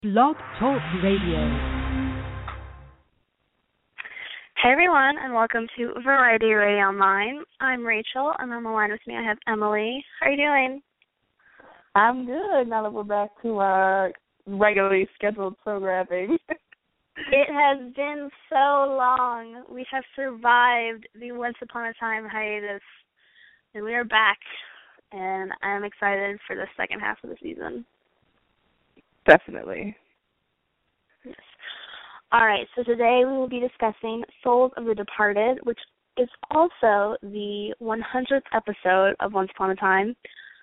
Blog Talk Radio. Hey everyone, and welcome to Variety Radio Online. I'm Rachel, and on the line with me I have Emily. How are you doing? I'm good. Now that we're back to our regularly scheduled programming. It has been so long. We have survived the Once Upon a Time hiatus, and we are back, and I'm excited for the second half of the season. Definitely. Yes. All right, so today we will be discussing Souls of the Departed, which is also the 100th episode of Once Upon a Time.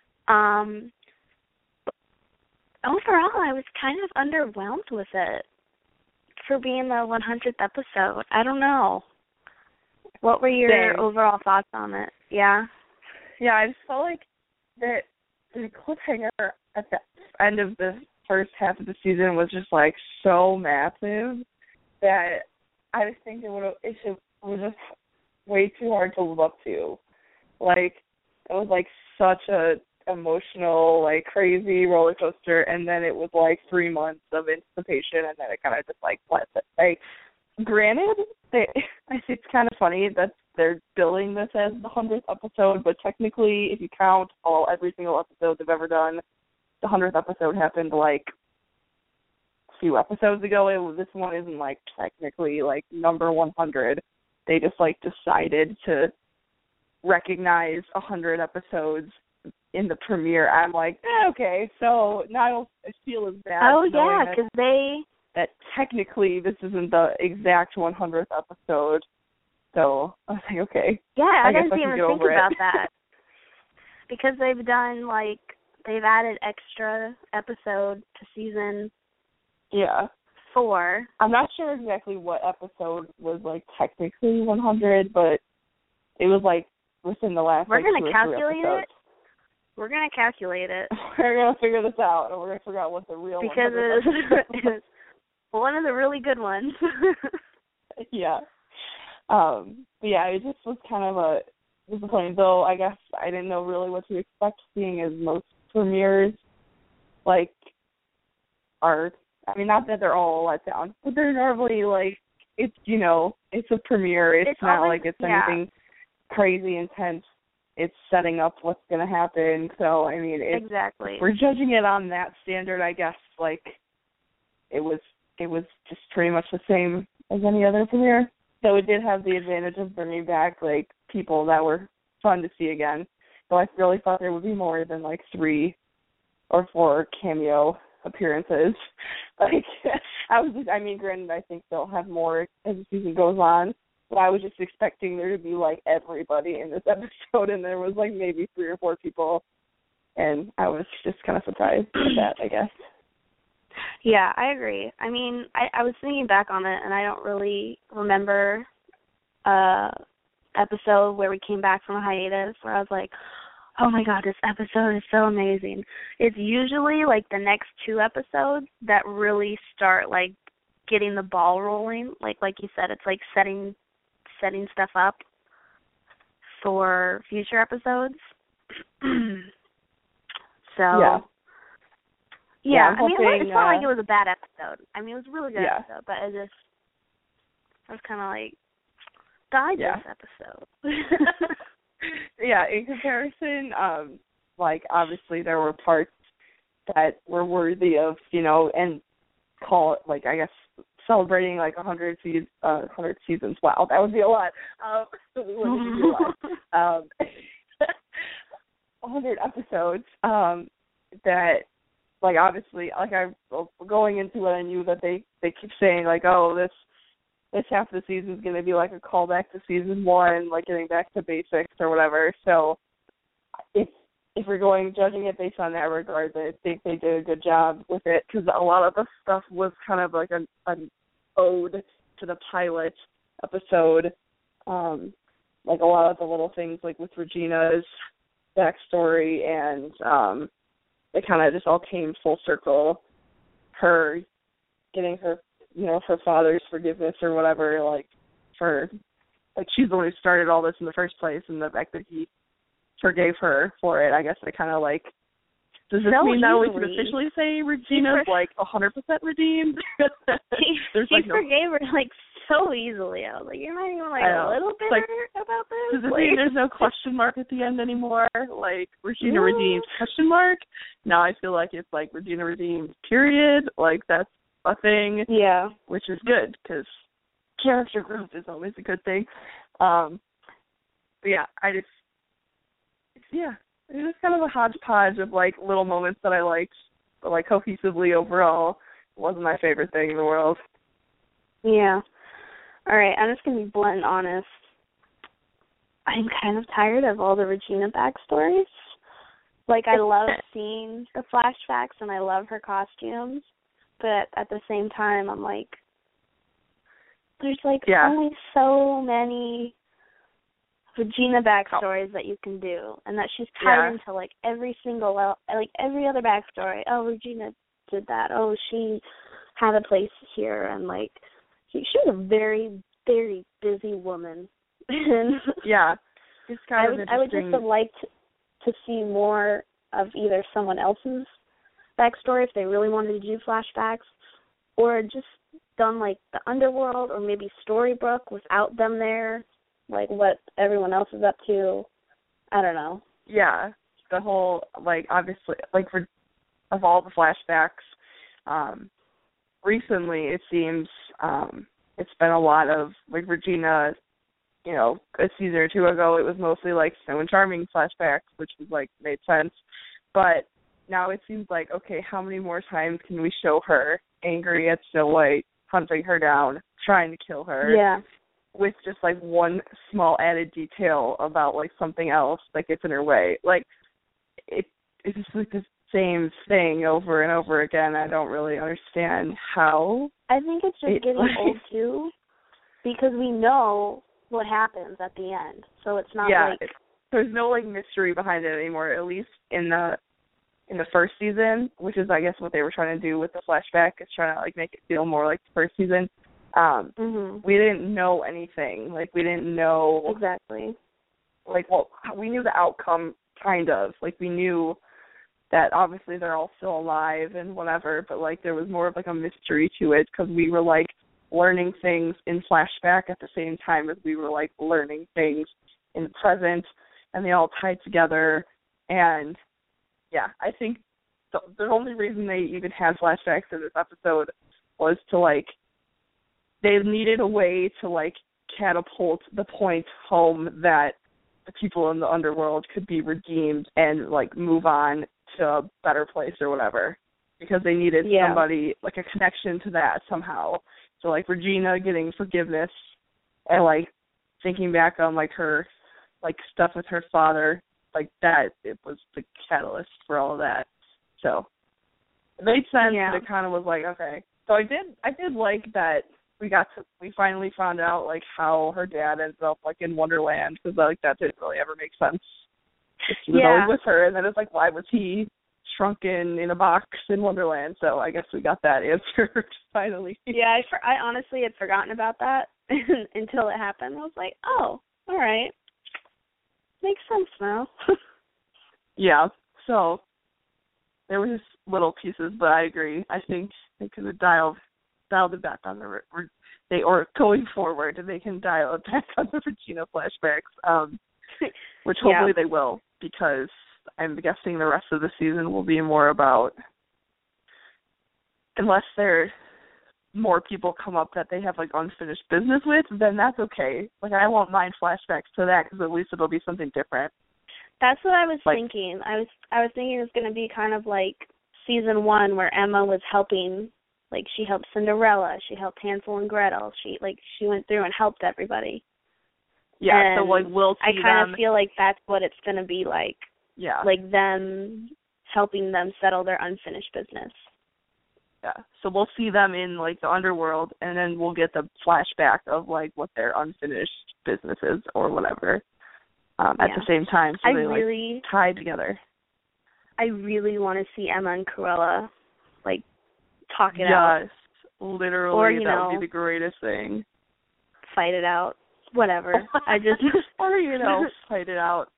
Overall, I was kind of underwhelmed with it for being the 100th episode. I don't know. What were your overall thoughts on it? Yeah? Yeah, I just felt like that the cliffhanger at the end of the first half of the season was just like so massive that I just think it was just way too hard to live up to. Like, it was like such a emotional, like crazy roller coaster, and then it was like 3 months of anticipation, and then it kind of just like left it. Like, granted, I think it's kind of funny that they're billing this as the 100th episode, but technically, if you count every single episode they've ever done, the 100th episode happened like a few episodes ago. This one isn't like technically like number 100. They just like decided to recognize 100 episodes in the premiere. I'm like, okay, so now I don't feel as bad. Oh yeah, because that technically this isn't the exact 100th episode. So I was like, okay. Yeah, I didn't even think about that. Because they've added extra episode to season 4. I'm not sure exactly what episode was like technically 100, but it was like within the last. We're gonna calculate it. We're gonna calculate it. We're gonna figure this out, and we're gonna figure out what the real because it's one of the really good ones. Yeah. But yeah, it just was kind of a disappointing. Though I guess I didn't know really what to expect, seeing as most premieres like are. I mean, not that they're all let down, but they're normally like it's it's a premiere. It's not always, like it's anything crazy intense. It's setting up what's going to happen. So, I mean, exactly. If we're judging it on that standard, I guess, like, it was just pretty much the same as any other premiere. So it did have the advantage of bringing back, like, people that were fun to see again. So I really thought there would be more than, like, 3 or 4 cameo appearances. Like, granted, I think they'll have more as the season goes on. But I was just expecting there to be, like, everybody in this episode, and there was, like, maybe 3 or 4 people. And I was just kind of surprised at that, I guess. Yeah, I agree. I mean, I was thinking back on it, and I don't really remember episode where we came back from a hiatus where I was like, oh, my God, this episode is so amazing. It's usually, like, the next 2 episodes that really start, like, getting the ball rolling. Like you said, it's, like, setting stuff up for future episodes. So, yeah, I mean, it's not like it was a bad episode. I mean, it was a really good episode, but I was kind of like, this episode. Yeah, in comparison, like, obviously there were parts that were worthy of, and call it, like, I guess, celebrating like 100 seasons. Wow, that would be a lot. We wouldn't do a lot. 100 episodes. That, like, obviously, like, going into it, I knew that they keep saying like, oh, this half of the season is going to be like a callback to season 1, like getting back to basics or whatever. So if we're judging it based on that regard, I think they did a good job with it, because a lot of the stuff was kind of like an ode to the pilot episode. Like a lot of the little things, like with Regina's backstory, and it kind of just all came full circle. Her getting her, her father's forgiveness or whatever, like she's the one who started all this in the first place, and the fact that he forgave her for it, I guess I kind of like Does this so mean that we can easily. officially say Regina's like 100% redeemed? He forgave her like so easily. I was like, you're not even like a little bitter about this? Does it mean there's no question mark at the end anymore? Like, Regina redeemed, question mark? Now I feel like it's like Regina redeemed, period. Like, that's a thing. Yeah. Which is good, because character growth is always a good thing. But yeah, it was kind of a hodgepodge of like little moments that I liked, but like cohesively overall, it wasn't my favorite thing in the world. Yeah. All right, I'm just going to be blunt and honest. I'm kind of tired of all the Regina backstories. Like, I love seeing the flashbacks and I love her costumes, but at the same time, I'm like, there's like only so many Regina backstories that you can do, and that she's tied into like every other backstory. Oh, Regina did that. Oh, she had a place here, and like she was a very, very busy woman. It's kind of interesting. I would just have liked to see more of either someone else's backstory if they really wanted to do flashbacks, or just done like the underworld, or maybe Storybrooke without them there. Like, what everyone else is up to. I don't know. Yeah. The whole, like, obviously, like, of all the flashbacks, recently it seems it's been a lot of, like, Regina, you know, a season or two ago, it was mostly, like, Snow and Charming flashbacks, which was, like, made sense. But now it seems like, okay, how many more times can we show her angry at Snow White, hunting her down, trying to kill her? Yeah. With just, like, one small added detail about, like, something else that gets in her way. Like, it's just, like, the same thing over and over again. I don't really understand how. I think it's just getting old, too, because we know what happens at the end. So it's not like... there's no, like, mystery behind it anymore, at least in the first season, which is, I guess, what they were trying to do with the flashback, is trying to, like, make it feel more like the first season. We didn't know anything. Like, we didn't know... Exactly. Like, well, we knew the outcome, kind of. Like, we knew that obviously they're all still alive and whatever, but, like, there was more of, like, a mystery to it, because we were, like, learning things in flashback at the same time as we were, like, learning things in the present, and they all tied together. And, yeah, I think the only reason they even had flashbacks in this episode was to, like, they needed a way to, like, catapult the point home that the people in the underworld could be redeemed and, like, move on to a better place or whatever. Because they needed somebody, like, a connection to that somehow. So, like, Regina getting forgiveness and, like, thinking back on, like, her, like, stuff with her father, like, that, it was the catalyst for all of that. So, it made sense, but it kind of was like, okay. So I did like that we finally found out, like, how her dad ended up, like, in Wonderland, because, like, that didn't really ever make sense. He was always with her, and then it's like, why was he shrunken in a box in Wonderland? So I guess we got that answer finally. Yeah, I honestly had forgotten about that until it happened. I was like, oh, all right. Makes sense now. Yeah, so there were just little pieces, but I agree. I think they could have dialed it back on or going forward, and they can dial it back on the Regina flashbacks, which hopefully they will, because I'm guessing the rest of the season will be more about, unless there more people come up that they have, like, unfinished business with, then that's okay. Like, I won't mind flashbacks to that, because at least it'll be something different. That's what I was thinking. I was thinking it's going to be kind of like season 1, where Emma was helping. Like, she helped Cinderella, she helped Hansel and Gretel, she went through and helped everybody. Yeah, and so, like, we'll see I kind of feel like that's what it's going to be like. Yeah. Like, them helping them settle their unfinished business. Yeah, so we'll see them in, like, the underworld, and then we'll get the flashback of, like, what their unfinished business is or whatever at the same time, so they like, tie together. I really want to see Emma and Cruella, like, talk it out. Yes, literally, or, that would be the greatest thing. Fight it out, whatever. I just... or, fight it out.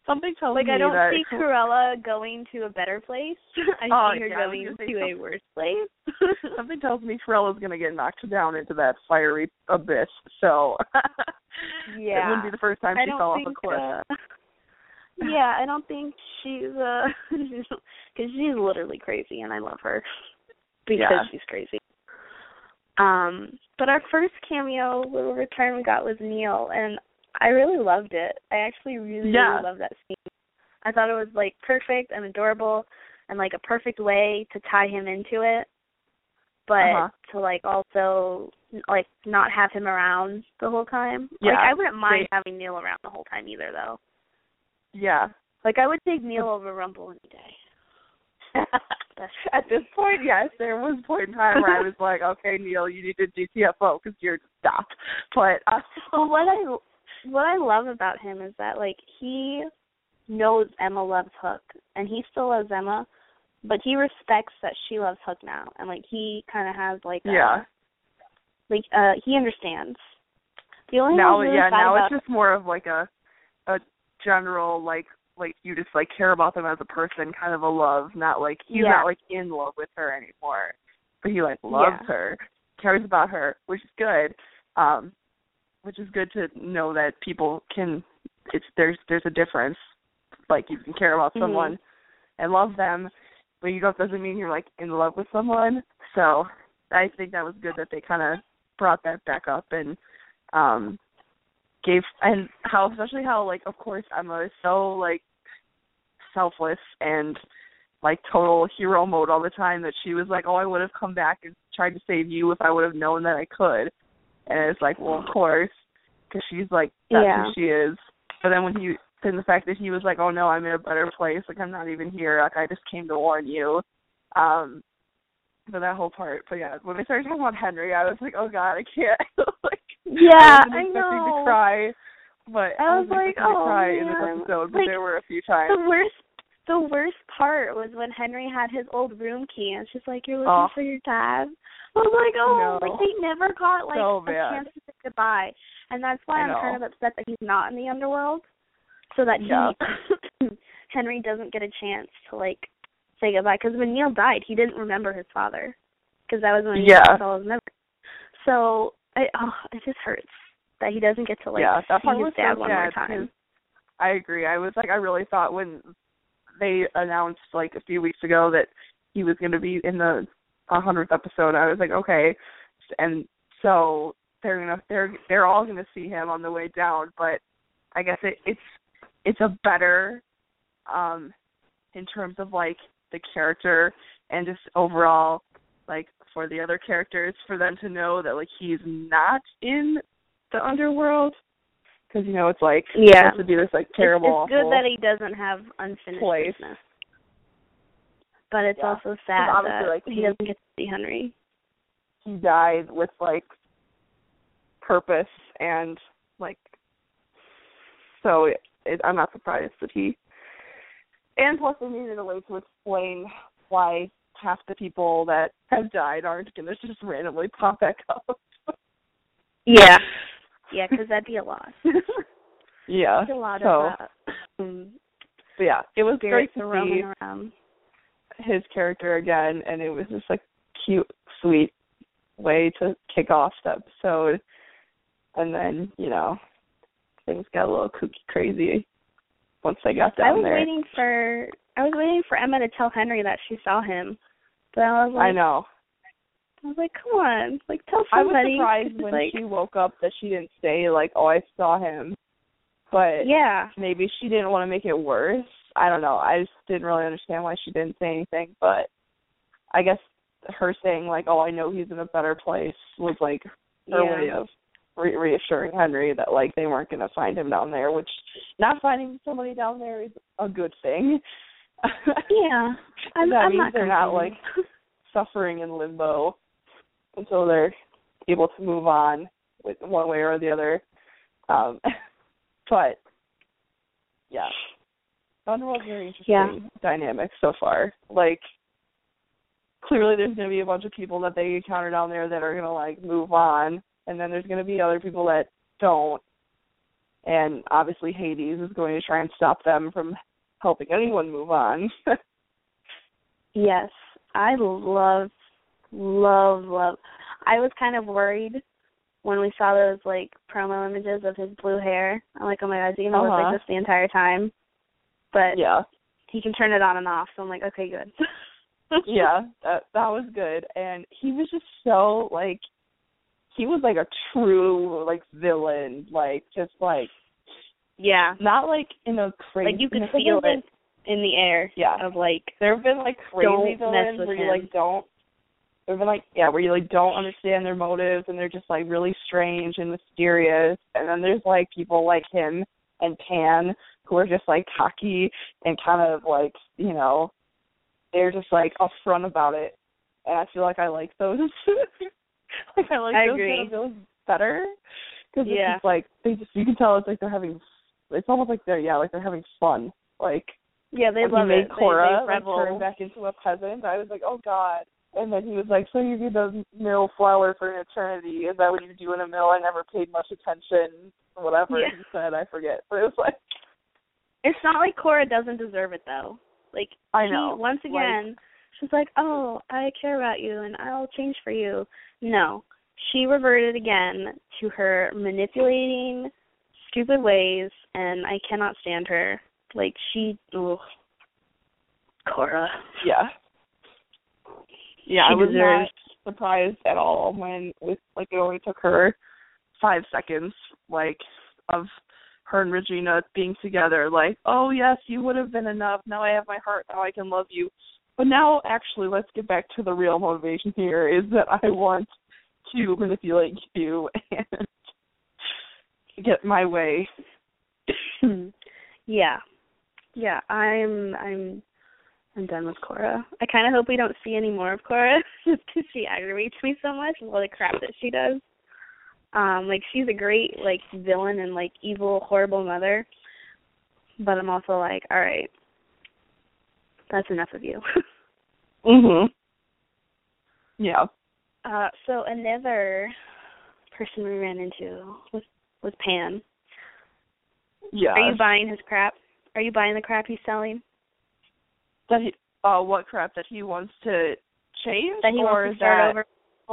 Something tells like me I don't that see Cruella going to a better place. I see her going to a worse place. Something tells me Cruella's going to get knocked down into that fiery abyss. So yeah, it wouldn't be the first time she fell off a cliff. Yeah, I don't think she's because she's literally crazy, and I love her because she's crazy. But our first cameo little return we got was Neil, and I really loved it. I actually really loved that scene. I thought it was like perfect and adorable, and like a perfect way to tie him into it, but to like also like not have him around the whole time. Yeah, like I wouldn't mind having Neil around the whole time either, though. Yeah. Like I would take Neil over Rumble any day. At this point, yes, there was a point in time where I was like, okay, Neil, you need to GTFO because you're stop. But well, what I love about him is that like he knows Emma loves Hook, and he still loves Emma, but he respects that she loves Hook now, and like he kind of has like he understands. The only now it's just more of like a general like you just like care about them as a person, kind of a love, not like he's not like in love with her anymore, but he like loves her, cares about her, which is good. Which is good to know that people can. There's a difference. Like you can care about someone and love them, but doesn't mean you're like in love with someone. So I think that was good that they kind of brought that back up and especially how like of course Emma is so like selfless and like total hero mode all the time that she was like, oh, I would have come back and tried to save you if I would have known that I could. And it's like, well, of course, because she's like, that's who she is. But then then the fact that he was like, oh no, I'm in a better place, like I'm not even here, like I just came to warn you. For that whole part. But yeah, when they started talking about Henry, I was like, oh god, I can't. like, I wasn't expecting to cry, but I was like, oh, to cry in this episode, but there were a few times. The worst part was when Henry had his old room key, and she's like, you're looking for your dad. I was like, like they never got like a chance to say goodbye, and that's why I'm kind of upset that he's not in the underworld, so that Henry doesn't get a chance to like say goodbye. Because when Neil died, he didn't remember his father, because that was when he lost all his memories. So it just hurts that he doesn't get to like see his dad one more time. I agree. I was like, I really thought when they announced like a few weeks ago that he was going to be in the 100th episode, I was like, okay, and so they're all going to see him on the way down. But I guess it's a better in terms of like the character and just overall like for the other characters, for them to know that like he's not in the underworld, because it's like supposed to be this like terrible. It's good that he doesn't have unfinished business, but it's also sad that like, he doesn't get to see Henry. He died with like purpose, and like so I'm not surprised that he. And plus, they needed a way to explain why half the people that have died aren't going to just randomly pop back up. Yeah, because that'd be a loss. Yeah. It's a lot of but yeah, it was great to see around his character again, and it was just like cute, sweet way to kick off the episode. And then, things got a little kooky crazy once they got down there. I was waiting for Emma to tell Henry that she saw him, but I was like, I know. I was like, come on, like tell somebody. I was surprised when she woke up that she didn't say like, oh, I saw him. But maybe she didn't want to make it worse. I don't know. I just didn't really understand why she didn't say anything. But I guess her saying like, oh, I know he's in a better place was like her way of reassuring Henry that like they weren't going to find him down there, which not finding somebody down there is a good thing. That means they're not like suffering in limbo until they're able to move on with one way or the other. But Underworld's very interesting dynamic so far. Like clearly there's going to be a bunch of people that they encounter down there that are going to like move on, and then there's going to be other people that don't. And obviously Hades is going to try and stop them from helping anyone move on. Yes, I love. I was kind of worried when we saw those, like, promo images of his blue hair. I'm like, oh my God, is he going to look like this the entire time? But yeah, he can turn it on and off, so I'm like, okay, good. yeah, that was good. And he was just so, like, he was like a true, like, villain, like, just like, yeah, not like in a crazy, like you could feel it in the air. Yeah, of like, there have been like crazy villains where you like don't. There have been like where you like don't understand their motives and they're just like really strange and mysterious. And then there's like people like him and Pan who are just like cocky and kind of like, you know, they're just like upfront about it. And I feel like I like those. Like I like those kind of villains better because it's just like they just you can tell it's like they're having. It's almost like they're having fun. Like they love it. Korra they turn back into a peasant. I was like, oh God. And then he was like, so you do the mill flour for an eternity. Is that what you do in a mill? I never paid much attention. Whatever he said, I forget. But it was like, it's not like Korra doesn't deserve it though. Like I know. Once again, she's like, oh, I care about you and I'll change for you. No, she reverted again to her manipulating, stupid ways, and I cannot stand her. Like, Korra. Yeah. Yeah, I was not surprised at all when it only took her 5 seconds, like, of her and Regina being together. Like, oh, yes, you would have been enough. Now I have my heart. Now I can love you. But now, actually, let's get back to the real motivation here is that I want to manipulate you and get my way. Yeah, I'm done with Korra. I kind of hope we don't see any more of Korra just because she aggravates me so much with all the crap that she does. Like, she's a great, like, villain and, like, evil, horrible mother. But I'm also like, all right, that's enough of you. Yeah. So another person we ran into was Pan. Yeah. Are you buying his crap? Are you buying the crap he's selling? That he, what crap that he wants to change? That he wants to start over?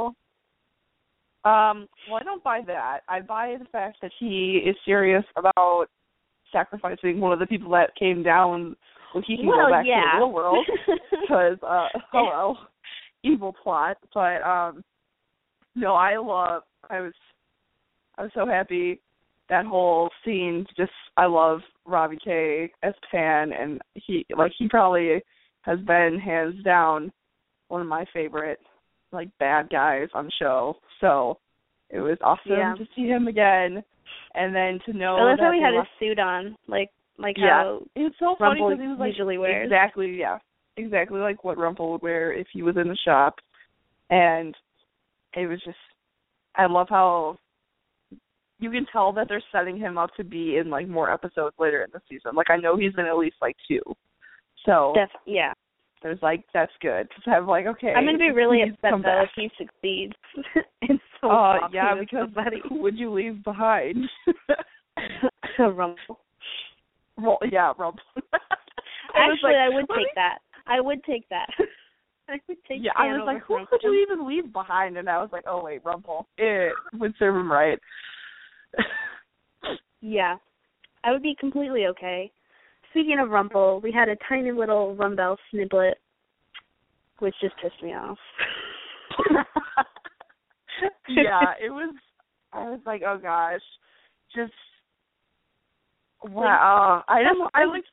Well, I don't buy that. I buy the fact that he is serious about sacrificing one of the people that came down when he can go back to the real world. Because, evil plot. But, no, I was so happy. That whole scene, I love Robbie K as Pan, and he probably has been hands down one of my favorite, like, bad guys on the show. So it was awesome to see him again, and then to know that's how he had his suit on, like how it's so funny Rumple because he was like usually wears. Exactly like what Rumple would wear if he was in the shop, and it was just I love how. You can tell that they're setting him up to be in, like, more episodes later in the season. Like, I know he's in at least, like, 2. So, there's, like, that's good. Because I'm like, okay. I'm going to be really upset, though, if he succeeds. Because who would you leave behind? Rumple. Well, yeah, Rumple. Actually, I would take that. I would take that. I would take I was like, who could you even leave behind? And I was like, oh, wait, Rumple. It would serve him right. Yeah, I would be completely okay. Speaking of Rumple, we had a tiny little Rumble sniblet, which just pissed me off. It was. I was like, oh gosh, just wow. I just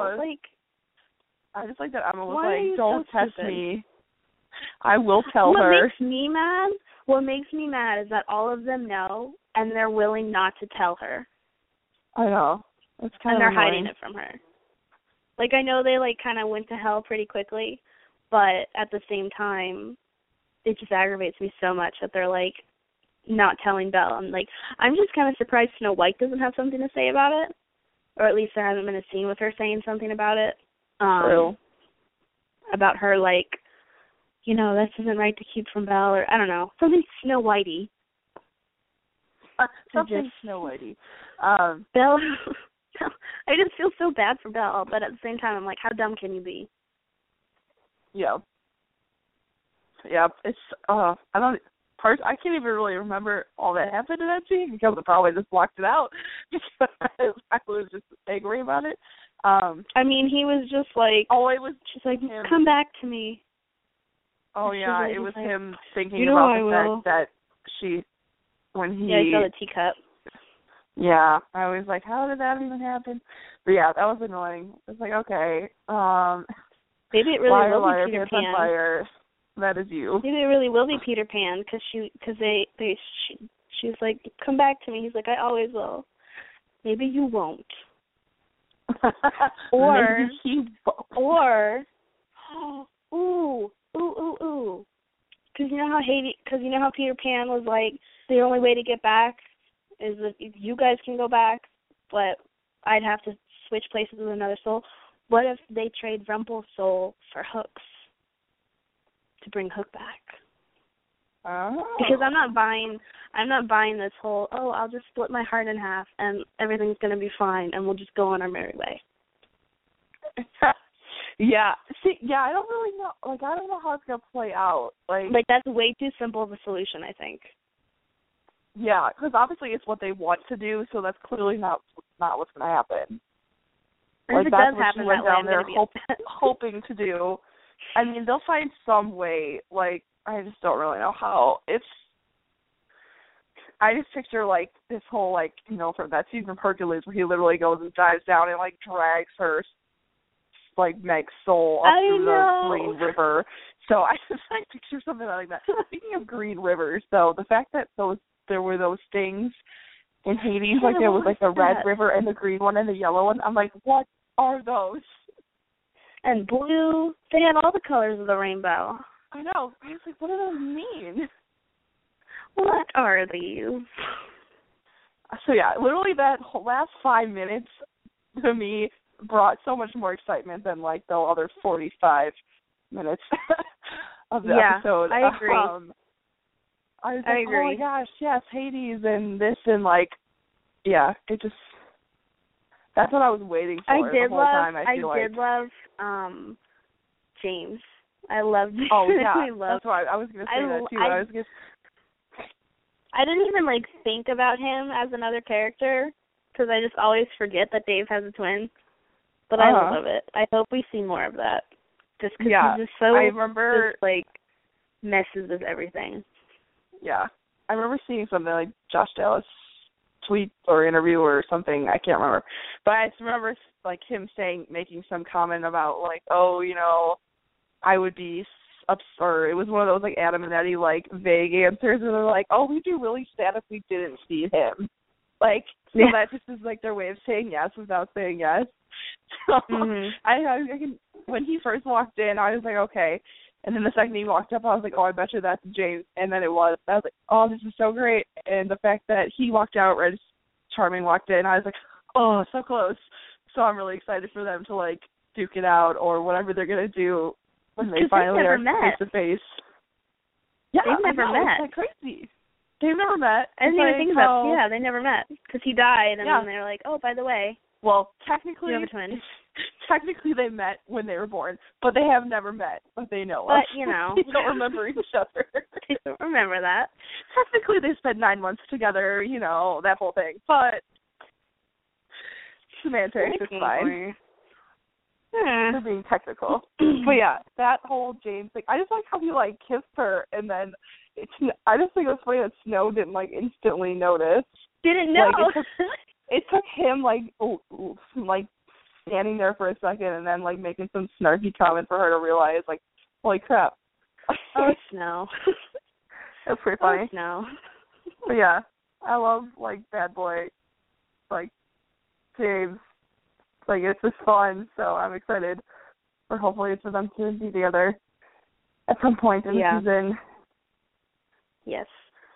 like that Emma was like, don't test me. I will tell her. What makes me mad is that all of them know, and they're willing not to tell her. I know. It's kind of they're hiding it from her. Like, I know they, like, kind of went to hell pretty quickly, but at the same time, it just aggravates me so much that they're, like, not telling Belle. I'm like, I'm just kind of surprised Snow White doesn't have something to say about it, or at least there hasn't been a scene with her saying something about it. True. About her, like, you know, this isn't right to keep from Belle, or I don't know, something Snow Whitey. Something Snow Whitey. Belle, I just feel so bad for Belle, but at the same time, I'm like, how dumb can you be? Yeah. Yeah, it's, I can't even really remember all that happened in that scene because I probably just blocked it out because I was just angry about it. I mean, he was just like, it was just like, him. Come back to me. Oh, yeah, really it was like, him thinking you know about I the will. fact that when he... Yeah, he saw the teacup. Yeah, I was like, how did that even happen? But yeah, that was annoying. It's like, okay, maybe it really will liar, be Peter pants on Pan. fire. That is you. Maybe it really will be Peter Pan because she's like, come back to me. He's like, I always will. Maybe you won't. Or, maybe he won't. Or, ooh. Because you know how Peter Pan was like, the only way to get back is that you guys can go back, but I'd have to switch places with another soul. What if they trade Rumpel's soul for Hook's to bring Hook back? Oh. Because I'm not buying this whole, I'll just split my heart in half and everything's going to be fine and we'll just go on our merry way. Yeah. See, yeah, I don't really know. Like, I don't know how it's going to play out. Like, that's way too simple of a solution, I think. Yeah, because obviously it's what they want to do, so that's clearly not what's going to happen. And like, if it that's does what happen she went that way, down I'm there going to be hoping to do. I mean, they'll find some way. Like, I just don't really know how. I just picture, like, this whole, like, from that scene from Hercules where he literally goes and dives down and, like, drags her, like, Meg's soul up through the Green River. So I just, picture something like that. Speaking of Green Rivers, though, the fact that there were those things in Hades, like, there was, like, the red river and the green one and the yellow one. I'm like, what are those? And blue. They had all the colors of the rainbow. I know. I was like, what do those mean? What are these? So, yeah, literally that whole last 5 minutes to me brought so much more excitement than, like, the other 45 minutes of the episode. I agree. I was like, oh, my gosh, yes, Hades and this and, like, yeah, it just, that's what I was waiting for the whole time, I did love James. I loved him. Oh, yeah, that's why I was going to say that, too. I didn't even, like, think about him as another character because I just always forget that Dave has a twin. But I love it. I hope we see more of that. Just because he's just so, just, like, messes with everything. Yeah. I remember seeing something like Josh Dallas tweet or interview or something. I can't remember. But I just remember, like, him making some comment about, like, I would be or it was one of those, like, Adam and Eddie, like, vague answers, and they're like, we'd be really sad if we didn't see him. Like, so that just is, like, their way of saying yes without saying yes. So, I can, when he first walked in, I was like, okay. And then the second he walked up, I was like, I bet you that's James. And then it was. I was like, this is so great. And the fact that he walked out right as Charming walked in, I was like, so close. So I'm really excited for them to, like, duke it out or whatever they're going to do when they finally are face-to-face. Yeah, they've never met. It's like crazy. They've never met. I didn't even think about it. Yeah, they never met because he died, and then they're like, by the way, well, technically, you have a twin. Technically, they met when they were born, but they have never met, but they know of. They don't remember each other. They don't remember that. Technically, they spent 9 months together, that whole thing, but semantics is fine. For being technical. But yeah, that whole James thing, I just like how he, like, kissed her, and then I just think it was funny that Snow didn't, like, instantly notice. Didn't know. Like, it took him, like, standing there for a second and then, like, making some snarky comment for her to realize, like, holy crap. Snow. That's pretty funny. Snow. But yeah, I love, like, bad boy, like, James. Like, it's just fun, so I'm excited for hopefully for them to be together at some point in the season. Yes.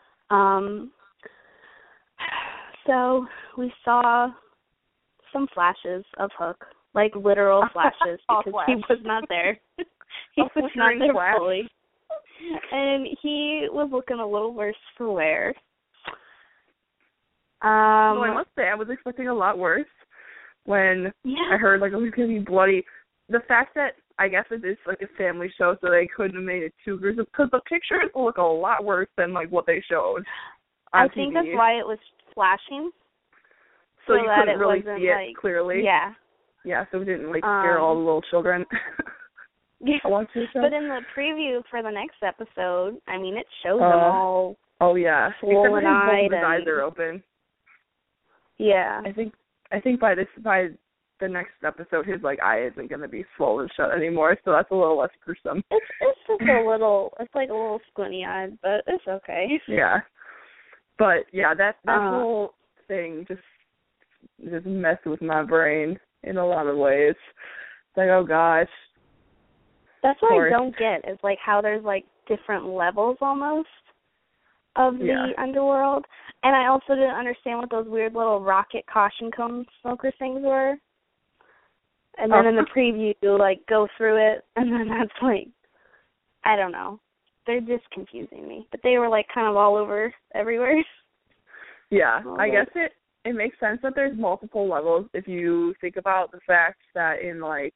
So we saw some flashes of Hook, like literal flashes, because he was not there. He was not there fully. And he was looking a little worse for wear. I must say, I was expecting a lot worse when I heard, like, it was going to be bloody. The fact that, I guess it is, like, a family show, so they couldn't have made it too gruesome, because the pictures look a lot worse than, like, what they showed on TV. I think that's why it was flashing. So you couldn't really see it like, clearly? Yeah. Yeah, so it didn't, like, scare all the little children. Yeah. But in the preview for the next episode, I mean, it shows them all. Oh, yeah. Swollen eyed. His eyes are open. Yeah. I think by the next episode, his, like, eye isn't going to be swollen shut anymore, so that's a little less gruesome. It's just a little, it's like a little squinty-eyed, but it's okay. Yeah. But, yeah, that whole thing just messed with my brain in a lot of ways. It's like, oh, gosh. That's what I don't get, is, like, how there's, like, different levels almost of the underworld. And I also didn't understand what those weird little rocket caution cone smoker things were. And then in the preview, like, go through it, and then that's, like, I don't know. They're just confusing me. But they were, like, kind of all over everywhere. Yeah, I guess it makes sense that there's multiple levels if you think about the fact that in, like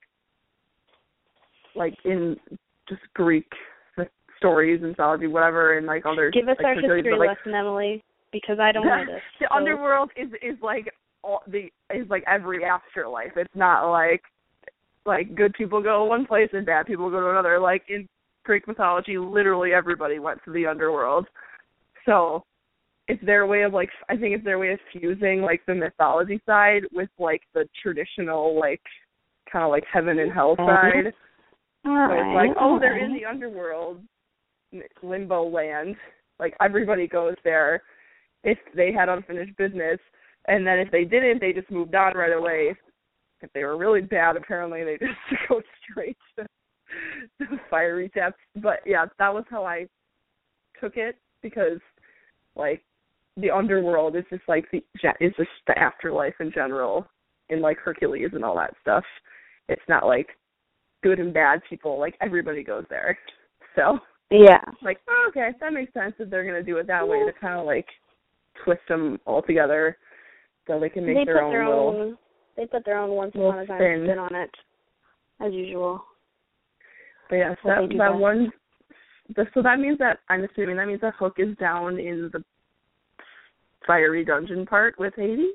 in just Greek stories and mythology, whatever, and, like, other... Give us like, our history like, lesson, Emily, because I don't know this. The underworld is like every afterlife. It's not like good people go one place and bad people go to another. Like, in Greek mythology, literally everybody went to the underworld. So it's their way of, like, I think it's their way of fusing, like, the mythology side with, like, the traditional, like, kind of like heaven and hell side. So it's like, they're in the underworld, limbo land. Like, everybody goes there if they had unfinished business, and then if they didn't, they just moved on right away. If they were really bad, apparently they just go straight to the fiery depths. But, yeah, that was how I took it, because, like, the underworld is just, like, the afterlife in general, in, like, Hercules and all that stuff. It's not, like, good and bad people. Like, everybody goes there. So, yeah. Like, okay, that makes sense that they're going to do it that way to kind of, like, twist them all together so they can make their own little... They put their own once upon a time spin on it, as usual. But, yeah, so so that means that, I'm assuming that means that Hook is down in the fiery dungeon part with Hades?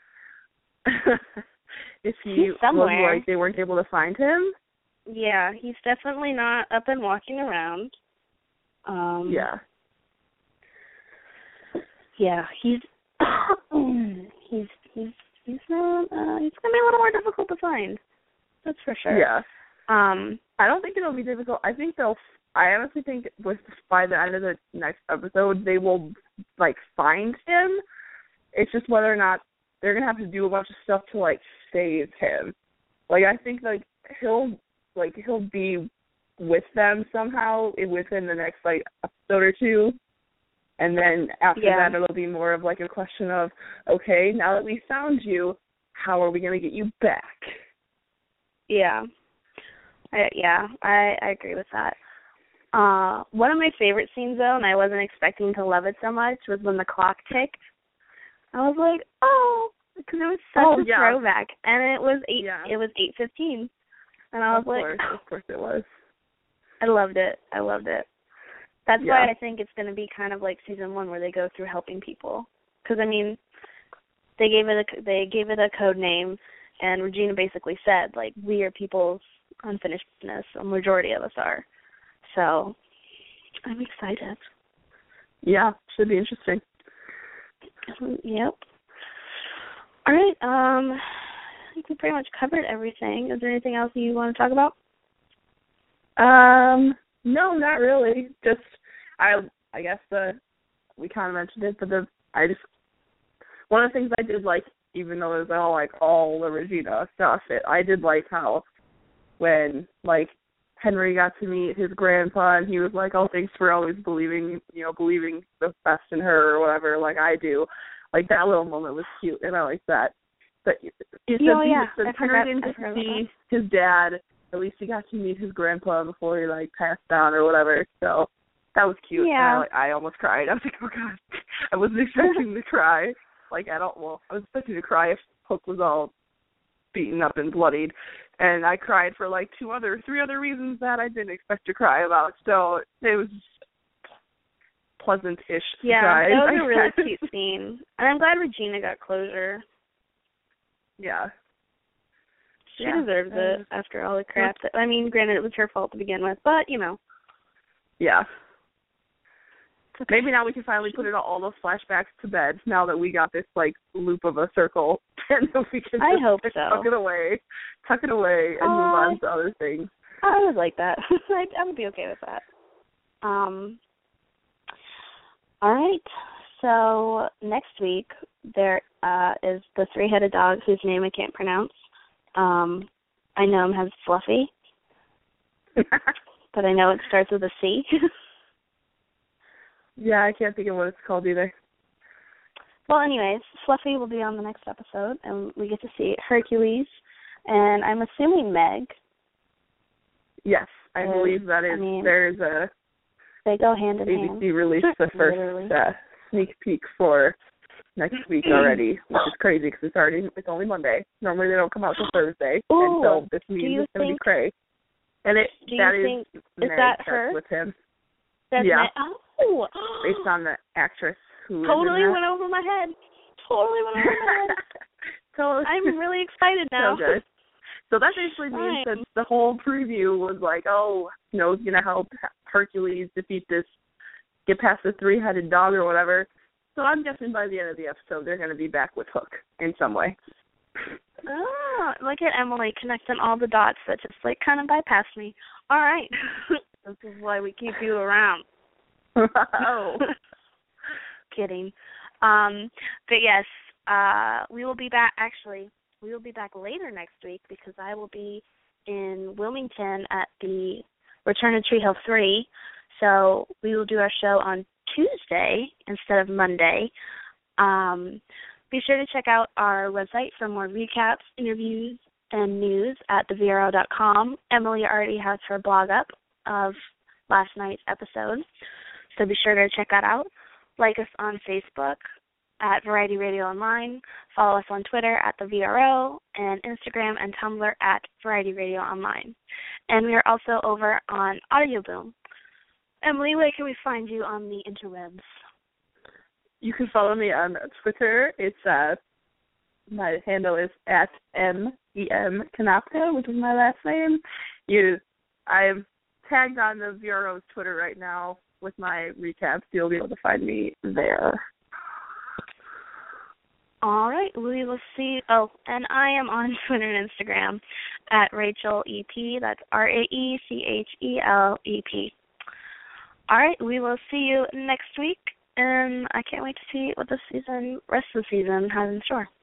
If he was, like, they weren't able to find him? Yeah, he's definitely not up and walking around. Yeah, he's gonna be a little more difficult to find. That's for sure. Yeah. I don't think it'll be difficult. I honestly think by the end of the next episode they will, like, find him. It's just whether or not they're gonna have to do a bunch of stuff to, like, save him. Like, I think, like, he'll be with them somehow within the next, like, episode or two. And then after that, it'll be more of, like, a question of, okay, now that we found you, how are we going to get you back? Yeah. I agree with that. One of my favorite scenes, though, and I wasn't expecting to love it so much, was when the clock ticked. I was like, oh, because it was such a throwback. And it was 8:15. And I was of course it was. I loved it. That's why I think it's going to be kind of like season 1, where they go through helping people. Because, I mean, they gave it a code name, and Regina basically said, like, we are people's unfinished business. A majority of us are. So I'm excited. Yeah, should be interesting. Yep. All right. I think we pretty much covered everything. Is there anything else you want to talk about? No, not really. Just, I guess we kind of mentioned it, but one of the things I did like, even though it was all the Regina stuff, I did like how when, like, Henry got to meet his grandpa, and he was like, oh, thanks for always believing the best in her or whatever, like I do. Like, that little moment was cute, and I like that. But since Henry didn't get to see his dad, at least he got to meet his grandpa before he, like, passed on or whatever. So that was cute. Yeah. I almost cried. I was like, oh, God. I wasn't expecting to cry. like at all. Well, I was expecting to cry if Hook was all beaten up and bloodied, and I cried for like three other reasons that I didn't expect to cry about. So it was pleasant-ish surprise. Yeah, that was a really cute scene, and I'm glad Regina got closure. Yeah. She deserves it after all the crap. I mean, granted, it was her fault to begin with, but, you know. Yeah. Maybe now we can finally put all those flashbacks to bed now that we got this, like, loop of a circle. And we can I hope so. tuck it away, and move on to other things. I would like that. I would be okay with that. All right. So next week there is the three-headed dog whose name I can't pronounce. I know him as Fluffy, but I know it starts with a C. Yeah, I can't think of what it's called either. Well, anyways, Fluffy will be on the next episode, and we get to see Hercules, and I'm assuming Meg. Yes, I believe that is. There's a. They go hand in hand. ABC released the first sneak peek for next week already, which is crazy because it's only Monday. Normally they don't come out till Thursday, and so this means it's going to be cray. And is that her? With him. That's yeah. Oh. Based on the actress who totally went over my head. Totally. I'm really excited now. So good. So that basically means that the whole preview was like, Snow's going to help Hercules get past the three-headed dog or whatever. So I'm guessing by the end of the episode they're going to be back with Hook in some way. Oh, look at Emily connecting all the dots that just like kind of bypassed me. All right. This is why we keep you around. Oh. Kidding. But yes, we will be back. Actually, we will be back later next week because I will be in Wilmington at the Return of Tree Hill 3. So we will do our show on Tuesday instead of Monday. Be sure to check out our website for more recaps, interviews, and news at thevro.com. Emily already has her blog up of last night's episode, so be sure to check that out. Like us on Facebook at Variety Radio Online. Follow us on Twitter at the VRO, and Instagram and Tumblr at Variety Radio Online. And we are also over on Audio Boom. Emily, where can we find you on the interwebs? You can follow me on Twitter. It's my handle is at MEM-Kanapka, which is my last name. I'm tagged on the VRO's Twitter right now with my recaps. You'll be able to find me there. All right, we will see. Oh, and I am on Twitter and Instagram at Rachel EP. That's RAECHELEP. All right, we will see you next week, and I can't wait to see what the rest of the season has in store.